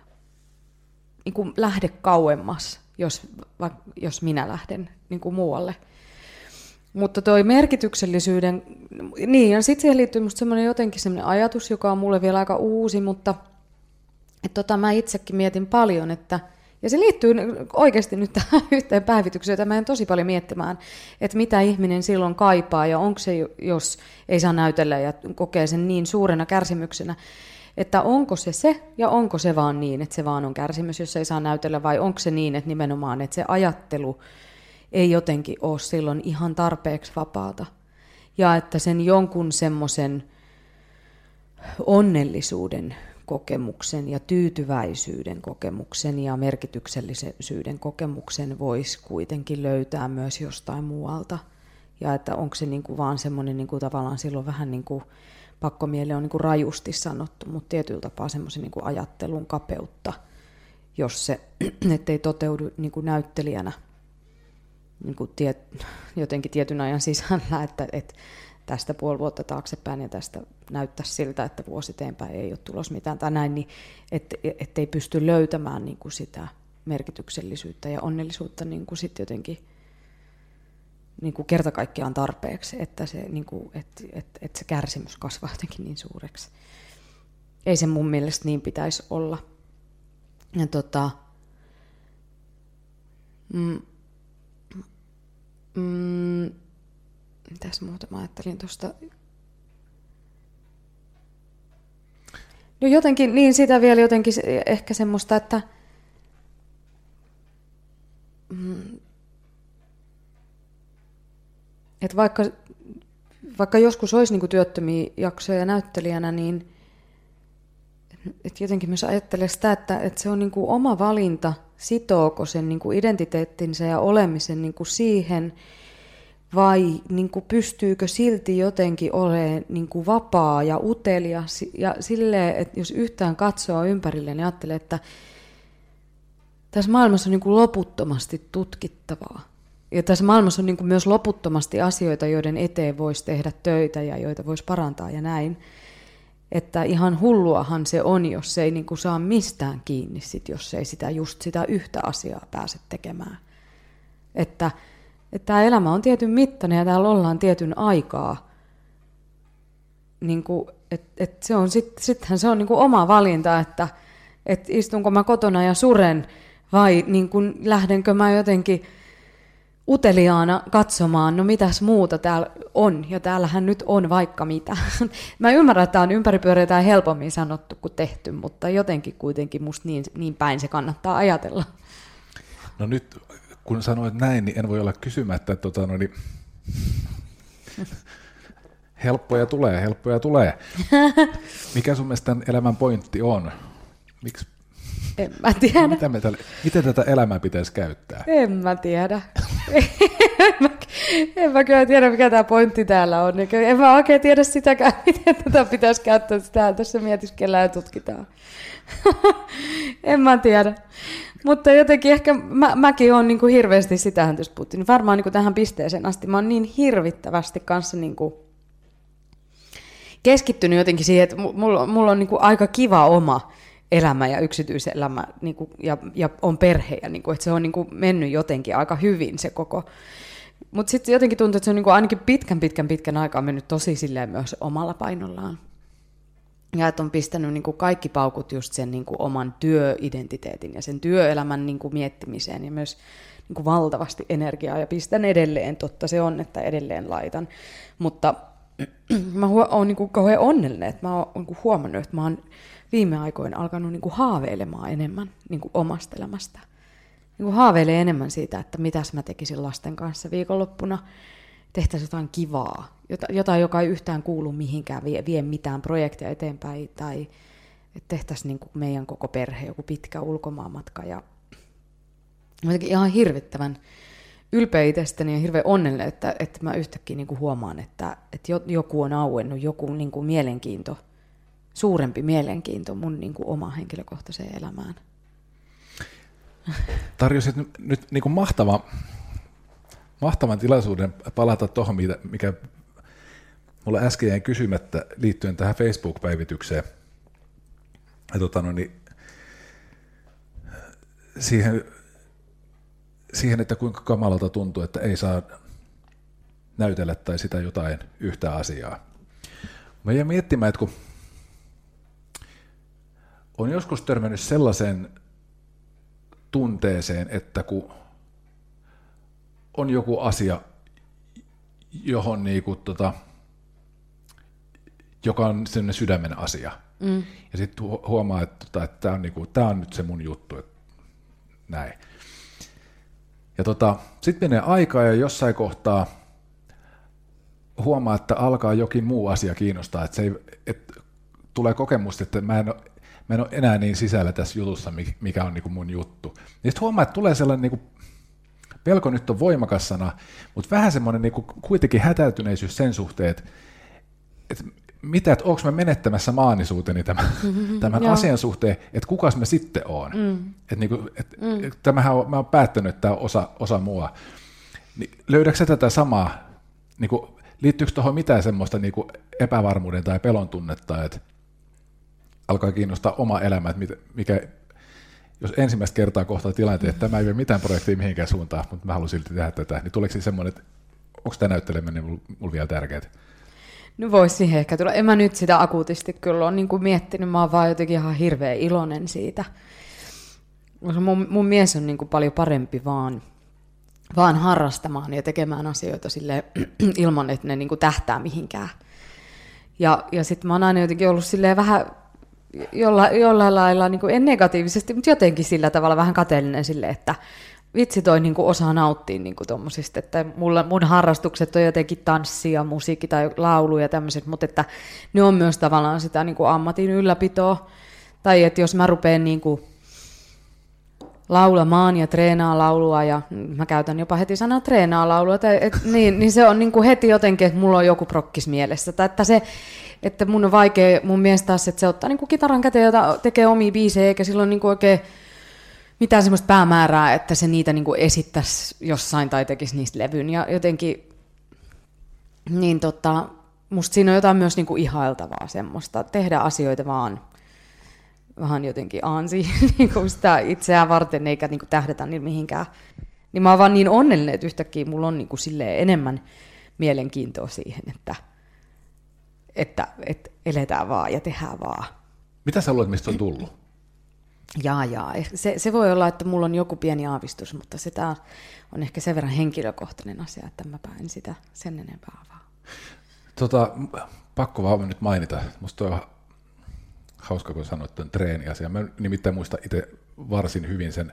niin kuin lähde kauemmas, jos minä lähden niin kuin muualle. Mutta toi merkityksellisyyden, niin ja sitten siihen liittyy musta jotenkin semmoinen ajatus, joka on mulle vielä aika uusi, mutta mä itsekin mietin paljon, että ja se liittyy oikeasti nyt tähän yhteen päivitykseen, jota mä en tosi paljon miettimään, että mitä ihminen silloin kaipaa ja onko se, jos ei saa näytellä ja kokee sen niin suurena kärsimyksenä, että onko se ja onko se vaan niin, että se vaan on kärsimys, jos ei saa näytellä, vai onko se niin, että nimenomaan, että se ajattelu ei jotenkin ole silloin ihan tarpeeksi vapaata ja että sen jonkun semmoisen onnellisuuden kokemuksen ja tyytyväisyyden kokemuksen ja merkityksellisyyden kokemuksen voisi kuitenkin löytää myös jostain muualta. Ja että onko se niinku vaan semmoinen niinku tavallaan silloin vähän niinku pakkomielle on niinku rajusti sanottu, mutta tietyllä tapaa semmoisen niinku ajattelun kapeutta, jos se ettei toteudu niinku näyttelijänä niinku jotenkin tietyn ajan sisällä, että tästä puoli vuotta taaksepäin ja tästä näyttäisi siltä, että vuosi eteenpäin ei ole tulos mitään tai näin, niin ettei pysty löytämään niin kuin sitä merkityksellisyyttä ja onnellisuutta niin kuin sit jotenkin niin kuin kerta kaikkiaan tarpeeksi, että se, niin kuin, että se kärsimys kasvaa jotenkin niin suureksi. Ei se mun mielestä niin pitäisi olla. Ja mitäs muuta mä ajattelin tuosta? No jotenkin, niin sitä vielä jotenkin ehkä semmoista, että vaikka joskus olisi niin kuin työttömiä jaksoja näyttelijänä, niin että jotenkin myös ajattelee sitä, että se on niin kuin oma valinta, sitooko sen niin kuin identiteettinsä ja olemisen niin kuin siihen, vai niin kuin pystyykö silti jotenkin olemaan niin kuin vapaa ja utelias. Ja silleen, että jos yhtään katsoo ympärilleen, niin ajattelee, että tässä maailmassa on niin kuin loputtomasti tutkittavaa. Ja tässä maailmassa on niin kuin myös loputtomasti asioita, joiden eteen voisi tehdä töitä ja joita voisi parantaa ja näin. Että ihan hulluahan se on, jos ei niin kuin saa mistään kiinni, jos ei just sitä yhtä asiaa pääse tekemään. Että tämä elämä on tietyn mittainen ja täällä ollaan tietyn aikaa. Niin kuin, se on sittenhän se on niin kuin oma valinta, että istunko mä kotona ja suren vai niin kuin lähdenkö mä jotenkin uteliaana katsomaan, no mitäs muuta täällä on, ja täällähän nyt on vaikka mitä. Mä ymmärrän, että tämä on ympäripyöreitä ja helpommin sanottu kuin tehty, mutta jotenkin kuitenkin musta niin päin se kannattaa ajatella. No nyt, kun sanoit näin, niin en voi olla kysymättä, että helppoja tulee. Mikä sun mielestä tämän elämän pointti on? Miksi? En mä tiedä. Miten tätä elämää pitäisi käyttää? En mä tiedä. En mä kyllä tiedä, mikä tämä pointti täällä on. En mä oikein tiedä sitäkään, miten tätä pitäisi käyttää. Sitä tässä mietiskellään ja tutkitaan. En mä tiedä. Mutta jotenkin ehkä mäkin olen niin kuin hirveästi, sitähän tässä puhuttiin, varmaan niin kuin tähän pisteeseen asti. Mä oon niin hirvittävästi kanssa niin kuin keskittynyt jotenkin siihen, että mulla on niin kuin aika kiva oma elämä ja yksityiselämä niin kuin, ja on perhe, ja niin kuin, että se on niin kuin mennyt jotenkin aika hyvin se koko. Mutta sitten jotenkin tuntuu, että se on niin kuin ainakin pitkän aikaa mennyt tosi silleen myös omalla painollaan. Ja että on pistänyt niin kuin kaikki paukut just sen niin kuin oman työidentiteetin ja sen työelämän niin kuin miettimiseen ja myös niin kuin valtavasti energiaa ja pistän edelleen, totta se on, että edelleen laitan. Mutta mä oon niin kuin kauhean onnellinen, että mä oon niin kuin huomannut, että mä oon viime aikoina alkanut niin kuin haaveilemaan enemmän niin kuin omasta elämästä. Niin kuin haaveilee enemmän siitä, että mitäs mä tekisin lasten kanssa viikonloppuna. Tehtäisiin jotain kivaa, jotain, joka ei yhtään kuulu mihinkään, vie mitään projekteja eteenpäin, tai tehtäisiin niin kuin meidän koko perhe joku pitkä ulkomaanmatka. Ja jotenkin ihan hirvittävän ylpeä itsestäni ja hirveän onnellinen, että mä yhtäkkiä niin kuin huomaan, että joku on auennut, joku niin kuin mielenkiinto, suurempi mielenkiinto mun niin kuin omaan henkilökohtaiseen elämään. Tarjosit nyt niin kuin mahtavan tilaisuuden palata tuohon, mikä mulla äsken jäi kysymättä liittyen tähän Facebook-päivitykseen. Ja siihen, että kuinka kamalalta tuntuu, että ei saa näytellä tai sitä jotain yhtä asiaa. Mä jäin miettimään, että kun on joskus törmännyt sellaisen tunteeseen, että kun on joku asia, johon joka on sellainen sydämen asia. Ja sitten huomaa, että tämä on nyt se mun juttu. Näin. Ja sitten menee aikaa ja jossain kohtaa huomaa, että alkaa jokin muu asia kiinnostaa. Että tulee kokemus, että mä en ole enää niin sisällä tässä jutussa, mikä on mun juttu. Ja sitten huomaa, että tulee sellainen pelko nyt on voimakas sana, mutta vähän semmoinen kuitenkin hätäytyneisyys sen suhteen, että onko mä menettämässä maanisuuteni tämän asian suhteen, että kukas mä sitten oon. Tämähän mä oon päättänyt, että tämä on osa mua. Niin, löydätkö tätä samaa? Liittyykö tuohon mitään semmoista epävarmuuden tai pelon tunnetta, että alkaa kiinnostaa oma elämä, että mikä jos ensimmäistä kertaa kohtaa tilanteen, että tämä ei ole mitään projektia mihinkään suuntaan, mutta mä haluan silti tehdä tätä, niin tuleeko semmoinen, että onko tämä näytteleminen mulla vielä tärkeää? No voisi siihen ehkä tulla. En mä nyt sitä akuutisti kyllä ole niin kuin miettinyt, mä oon vaan jotenkin ihan hirveän iloinen siitä. Koska mun mies on niin kuin paljon parempi vaan harrastamaan ja tekemään asioita silleen, ilman, että ne niin kuin tähtää mihinkään. Ja sitten mä oon aina jotenkin ollut silleen vähän jollain lailla, niin kuin, en negatiivisesti, mutta jotenkin sillä tavalla vähän kateellinen silleen, että vitsi toi niin kuin osaa nauttia niin kuin tommosista, että mun harrastukset on jotenkin tanssi ja musiikki tai laulu ja tämmöiset, mutta että ne on myös tavallaan sitä niin kuin ammatin ylläpitoa. Tai että jos mä rupean niin kuin laulamaan ja treenaa laulua, ja mä käytän jopa heti sanaa treenaa laulua, niin se on niin kuin heti jotenkin, että mulla on joku prokkis mielessä. Tai että mun on vaikea, mun mielestä taas, että se ottaa niin kuin kitaran käteen ja tekee omia biisejä, eikä silloin niin kuin oikein mitään semmoista päämäärää, että se niitä niin kuin esittäisi jossain tai tekisi niistä levyn. Ja jotenkin, niin musta siinä on jotain myös niin kuin ihailtavaa semmoista, tehdä asioita vaan jotenkin aansi niin kuin sitä itseään varten, eikä niin kuin tähdätä niin mihinkään. Niin mä oon vaan niin onnellinen, että yhtäkkiä mulla on niin kuin silleen enemmän mielenkiintoa siihen, että eletään vaan ja tehdään vaan. Mitä sä luulet, mistä on tullut? Jaa. Se voi olla, että mulla on joku pieni aavistus, mutta sitä on ehkä sen verran henkilökohtainen asia, että mäpä en sitä sen enempää avaa. Pakko vaan nyt mainita. Musta on hauska, kun sanoit tuon treeniasian. Mä nimittäin muistan itse varsin hyvin sen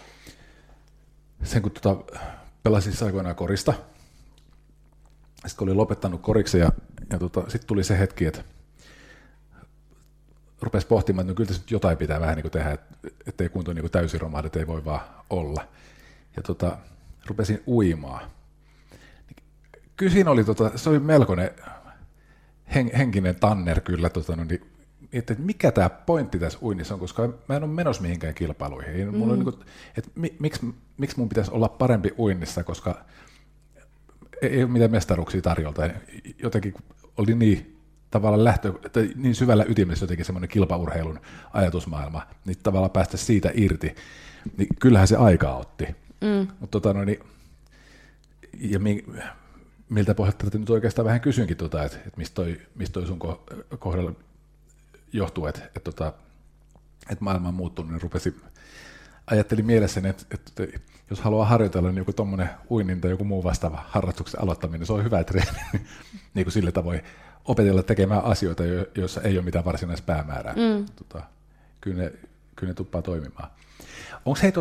kun pelasin siis aikoinaan korista. Sitten kun olin lopettanut koriksen ja sitten tuli se hetki, että rupesi pohtimaan, että no kyllä tässä nyt jotain pitää vähän niin kuin tehdä, ettei kunto niin kuin täysin romahda, että ei voi vaan olla. Ja rupesin uimaan. Kyllä siinä oli, se oli melkoinen henkinen tanner kyllä, että mikä tämä pointti tässä uinnissa on, koska mä en ole menossa mihinkään kilpailuihin. Mulla on niin kuin, että miksi mun pitäisi olla parempi uinnissa, koska ei ole mitään mestaruuksia tarjolta. Jotenkin oli niin tavallaan niin syvällä ytimessä jotenkin semmoinen kilpaurheilun ajatusmaailma, niin tavallaan päästä siitä irti, niin kyllähän se aikaa otti. Mutta ja miltä pohjalta nyt oikeastaan vähän kysynkin, että mistä toi sun kohdalla johtuu, että maailma on muuttunut, niin ajattelin mielessäni, että jos haluaa harjoitella, niin joku tommoinen uinnin tai joku muu vastaava harrastuksen aloittaminen, niin se on hyvä treeni, niin kuin sillä tavoin opetella tekemään asioita, joissa ei ole mitään varsinaista päämäärää. Kyllä ne tuppaa toimimaan. Onko hei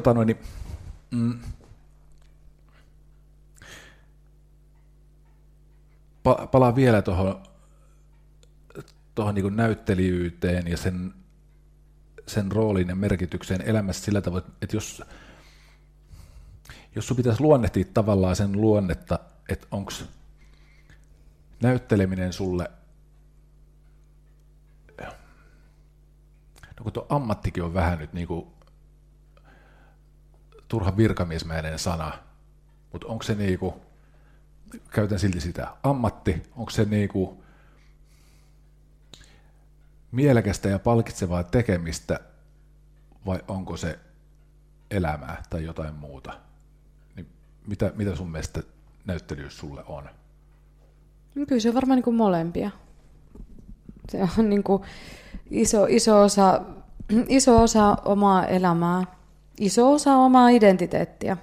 palaan vielä tuohon niin näyttelijyyteen ja sen roolin ja merkitykseen elämässä sillä tavoin, että jos sun pitäisi luonnehtia tavallaan sen luonnetta, että onko näytteleminen sulle, no kun tuo ammattikin on vähän nyt niin kuin turha virkamiesmäinen sana, mutta onko se niin kuin, käytän silti sitä, ammatti, onko se niin kuin mielekästä ja palkitsevaa tekemistä vai onko se elämää tai jotain muuta? Niin mitä sun mielestä näyttelyys sulle on? Kyllä se on varmaan niin kuin molempia. Se on niin kuin iso osa omaa elämää, iso osa omaa identiteettiä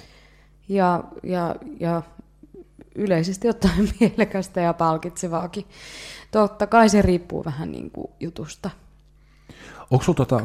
ja yleisesti ottaen mielekästä ja palkitsevaakin. Totta kai se riippuu vähän niin kuin jutusta. Onko sinulla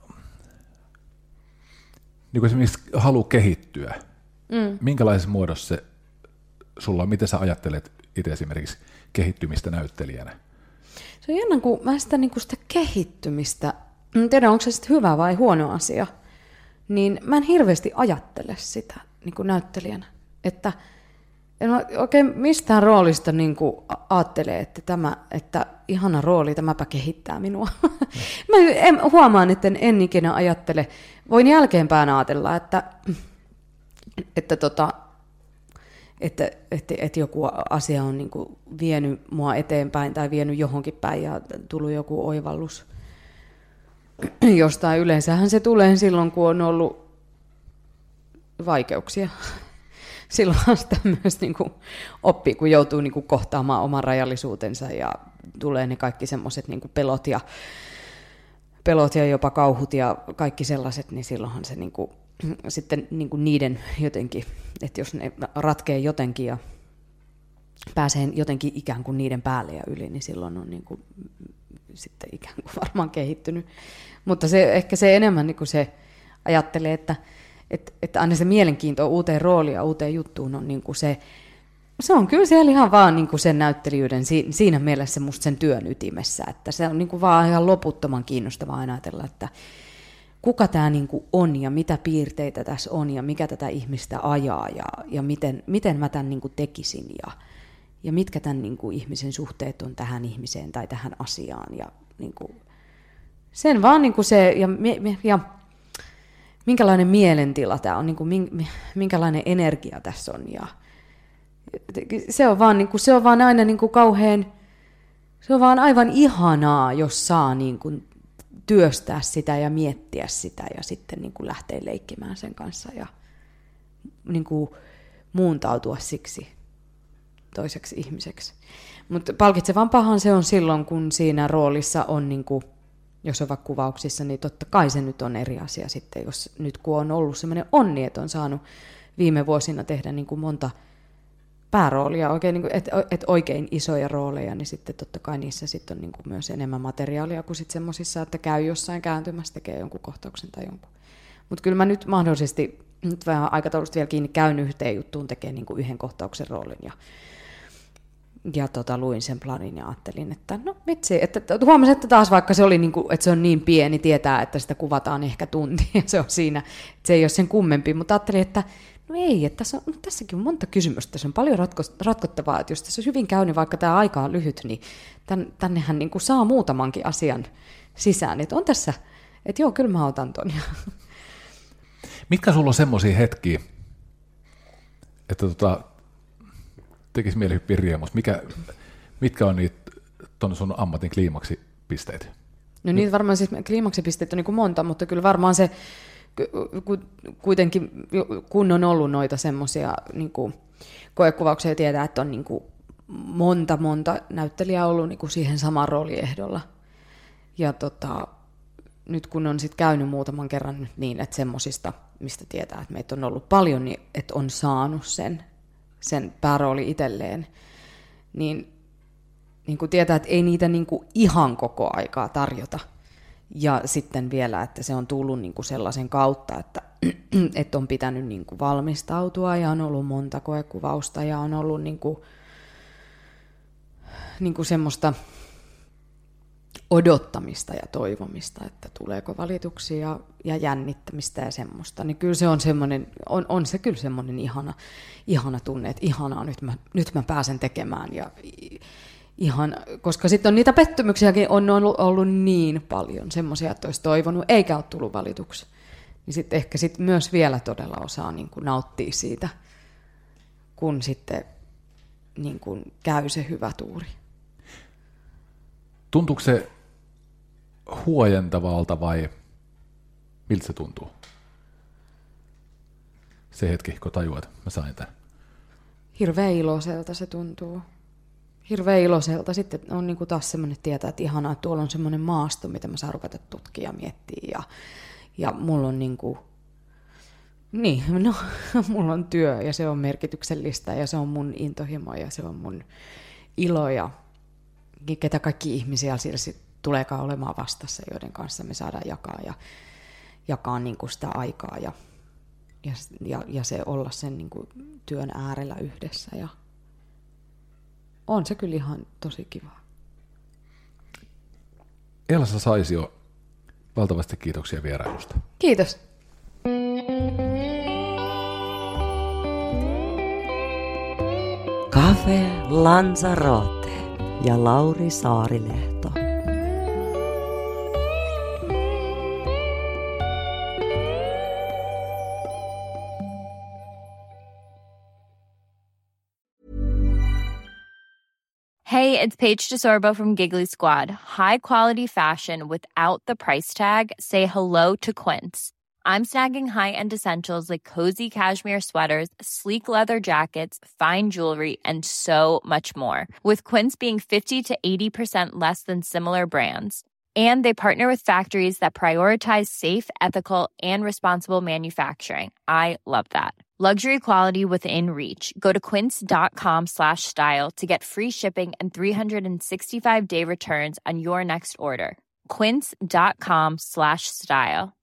niin esimerkiksi halu kehittyä? Minkälaisessa muodossa se sulla on? Miten sä ajattelet itse esimerkiksi kehittymistä näyttelijänä? Se on jännä, kun mä sitä kehittymistä, en tiedä onko se sitten hyvä vai huono asia, niin mä en hirveästi ajattele sitä niin kuin näyttelijänä. Että en oikein mistään roolista niin kuin ajattele, että ihana rooli, tämäpä kehittää minua. Mä huomaan, että en ikinä ajattele. Voin jälkeenpäin ajatella, että joku asia on niin kuin vienyt mua eteenpäin tai vienyt johonkin päin ja tullut joku oivallus jostain. Yleensähän se tulee silloin, kun on ollut vaikeuksia. silloin sitä myös niin kuin oppii, kun joutuu niin kuin kohtaamaan oman rajallisuutensa ja tulee ne kaikki semmoiset niin kuin pelot ja jopa kauhut ja kaikki sellaiset, niin silloinhan se niin kuin, sitten niin kuin niiden jotenkin, että jos ne ratkee jotenkin ja pääsee jotenkin ikään kuin niiden päälle ja yli, niin silloin on niin kuin, sitten ikään kuin varmaan kehittynyt. Mutta ehkä se enemmän niin kuin se ajattelee, että aina se mielenkiinto uuteen rooliin ja uuteen juttuun on niin kuin se on kyllä siellä ihan vaan niin kuin sen näyttelijyyden siinä mielessä musta sen työn ytimessä, että se on niin kuin vaan ihan loputtoman kiinnostavaa ajatella, että kuka tämä niin kuin on ja mitä piirteitä tässä on ja mikä tätä ihmistä ajaa ja miten mä tämän niin kuin tekisin ja mitkä tämän niin kuin ihmisen suhteet on tähän ihmiseen tai tähän asiaan ja niin kuin sen vaan niin kuin se ja minkälainen mielentila tämä on, niin kuin minkälainen energia tässä on ja se on vaan, niin kuin, se on vaan aina niin kuin kauhean, se on vaan aivan ihanaa, jos saa niin kuin työstää sitä ja miettiä sitä ja sitten niin kuin lähteä leikkimään sen kanssa ja niin kuin muuntautua siksi toiseksi ihmiseksi. Mutta palkitsevampahan se on silloin, kun siinä roolissa on, niin kuin, jos on vaikka kuvauksissa, niin totta kai se nyt on eri asia sitten, jos nyt kun on ollut sellainen onni, että on saanut viime vuosina tehdä niin kuin monta pääroolia, oikein, niin että oikein isoja rooleja, niin sitten totta kai niissä sitten on niin kuin myös enemmän materiaalia kuin sitten semmoisissa, että käy jossain kääntymässä, tekee jonkun kohtauksen tai jonkun. Mutta kyllä mä nyt mahdollisesti, nyt vähän aikataulusta vielä kiinni, käyn yhteen juttuun, tekee niin kuin yhden kohtauksen roolin ja luin sen planin ja ajattelin, että no vitsi, että huomasin, että taas vaikka se oli niin kuin, että se on niin pieni, tietää, että sitä kuvataan ehkä tunti ja se on siinä, että se ei ole sen kummempi, mutta ajattelin, että no ei, että tässäkin on monta kysymystä, tässä on paljon ratkottavaa, että jos tässä hyvin käy, niin vaikka tämä aika on lyhyt, niin tännehän niin kuin saa muutamankin asian sisään, että on tässä, että joo, kyllä mä otan ton. Mitkä sulla on semmoisia hetkiä, että tekisi mieli hyppiä riemusta, mitkä on niitä tuonne sun ammatin kliimaksipisteitä? No niitä varmaan siis kliimaksipisteitä on niin kuin monta, mutta kyllä varmaan se kuitenkin, kun on ollut noita semmoisia niin kuin koekuvauksia, tietää, että on niin kuin monta näyttelijää ollut niin kuin siihen samaan rooliehdolla. Ja nyt kun on sitten käynyt muutaman kerran nyt niin, että semmoisista, mistä tietää, että meitä on ollut paljon, niin että on saanut sen päärooli itselleen, niin kuin tietää, että ei niitä niin kuin ihan koko aikaa tarjota. Ja sitten vielä, että se on tullut niin kuin sellaisen kautta, että on pitänyt niin kuin valmistautua ja on ollut monta koekuvausta ja on ollut niin kuin semmoista odottamista ja toivomista, että tuleeko valituksia ja jännittämistä ja semmoista. Niin kyllä se on semmoinen, on se kyllä semmoinen ihana tunne, että ihanaa, nyt mä pääsen tekemään ja ihan, koska sitten on niitä pettymyksiäkin on ollut niin paljon, semmoisia, että olisi toivonut, eikä ole tullut valituksi. Niin sitten ehkä sit myös vielä todella osaa niin kuin nauttia siitä, kun sitten niin kuin käy se hyvä tuuri. Tuntuuko se huojentavalta vai miltä se tuntuu? Se hetki, kun tajuat, että mä sain tämän. Hirveän iloiselta se tuntuu. Hirveän iloiselta. Sitten on niin kuin taas semmoinen tietää, että ihanaa, että tuolla on semmoinen maasto, mitä mä saan ruveta tutkia ja miettiä. Ja mulla on mulla on työ ja se on merkityksellistä ja se on mun intohimo ja se on mun ilo ja ketä kaikki ihmisiä siellä tuleekaan olemaan vastassa, joiden kanssa me saadaan jakaa niin kuin sitä aikaa ja se olla sen niin kuin työn äärellä yhdessä. Ja on se kyllä ihan tosi kivaa. Elsa Saisio, valtavasti kiitoksia vierailusta. Kiitos. Cafe Lanzarote ja Lauri Saarilehto. Hey, it's Paige DeSorbo from Giggly Squad. High quality fashion without the price tag. Say hello to Quince. I'm snagging high-end essentials like cozy cashmere sweaters, sleek leather jackets, fine jewelry, and so much more. With Quince being 50 to 80% less than similar brands. And they partner with factories that prioritize safe, ethical, and responsible manufacturing. I love that. Luxury quality within reach. Go to quince.com/style to get free shipping and 365-day returns on your next order. Quince.com/style.